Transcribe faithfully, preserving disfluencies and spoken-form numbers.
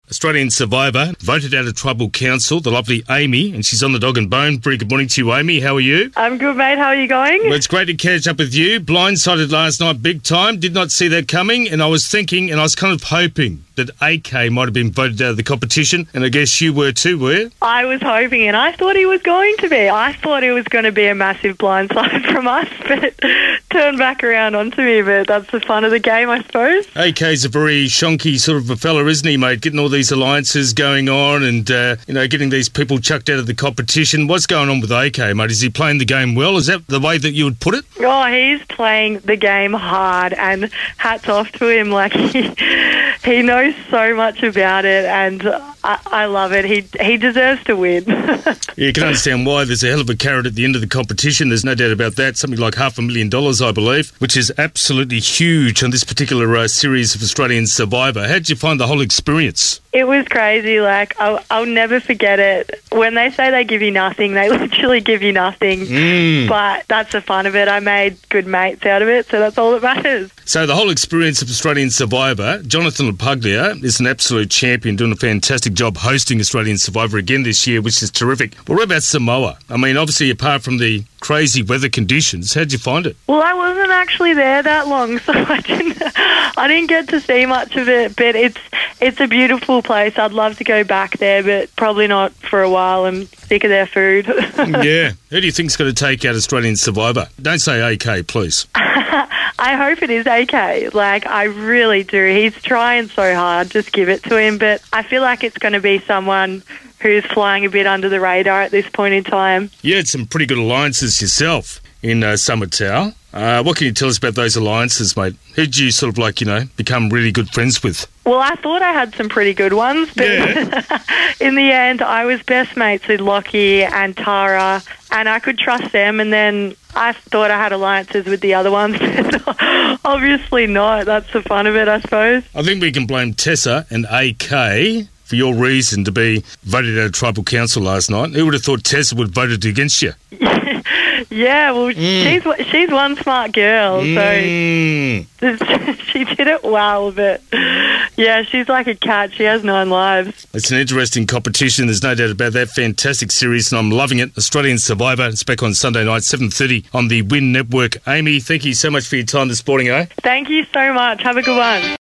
Australian Survivor, voted out of Tribal Council, the lovely Amy, and she's on the Dog and Bone. Very good morning to you, Amy. How are you? I'm good, mate. How are you going? Well, it's great to catch up with you. Blindsided last night big time. Did not see that coming, and I was thinking, and I was kind of hoping that A K might have been voted out of the competition, and I guess you were too, were you? I was hoping, and I thought he was going to be. I thought it was going to be a massive blindside from us, but turned back around onto me, but that's the fun of the game, I suppose. A K's a very shonky sort of a fella, isn't he, mate? Getting all these alliances going on and, uh, you know, getting these people chucked out of the competition. What's going on with A K, mate? Is he playing the game well? Is that the way that you would put it? Oh, he's playing the game hard, and hats off to him. Like, he, he knows so much about it, and I, I love it. He he deserves to win. Yeah, you can understand why. There's a hell of a carrot at the end of the competition. There's no doubt about that. Something like half a million dollars, I believe, which is absolutely huge on this particular uh, series of Australian Survivor. How did you find the whole experience? It was crazy. Like, I'll, I'll never forget it. When they say they give you nothing, they literally give you nothing. Mm. But that's the fun of it. I made good mates out of it, so that's all that matters. So the whole experience of Australian Survivor, Jonathan LaPuglia is an absolute champion, doing a fantastic job hosting Australian Survivor again this year, which is terrific. But what about Samoa? I mean, obviously, apart from the crazy weather conditions, how'd you find it? Well, I wasn't actually there that long, so I didn't, I didn't get to see much of it, but it's it's a beautiful place. I'd love to go back there, but probably not for a while. I'm sick of their food. Yeah. Who do you think's going to take out Australian Survivor? Don't say A K, please. I hope it is A K. Like, I really do. He's trying so hard. Just give it to him. But I feel like it's going to be someone who's flying a bit under the radar at this point in time. You had some pretty good alliances yourself in uh, Summertown. Uh, what can you tell us about those alliances, mate? Who did you sort of like, you know, become really good friends with? Well, I thought I had some pretty good ones, but yeah. In the end, I was best mates with Lockie and Tara, and I could trust them, and then I thought I had alliances with the other ones. Obviously not. That's the fun of it, I suppose. I think we can blame Tessa and A K for your reason to be voted out of Tribal Council last night. Who would have thought Tessa would have voted against you? Yeah, well, mm. she's she's one smart girl, mm. so she did it well, but yeah, she's like a cat. She has nine lives. It's an interesting competition. There's no doubt about that. Fantastic series, and I'm loving it. Australian Survivor. It's back on Sunday night, seven thirty on the Win Network. Amy, thank you so much for your time this morning, eh? Thank you so much. Have a good one.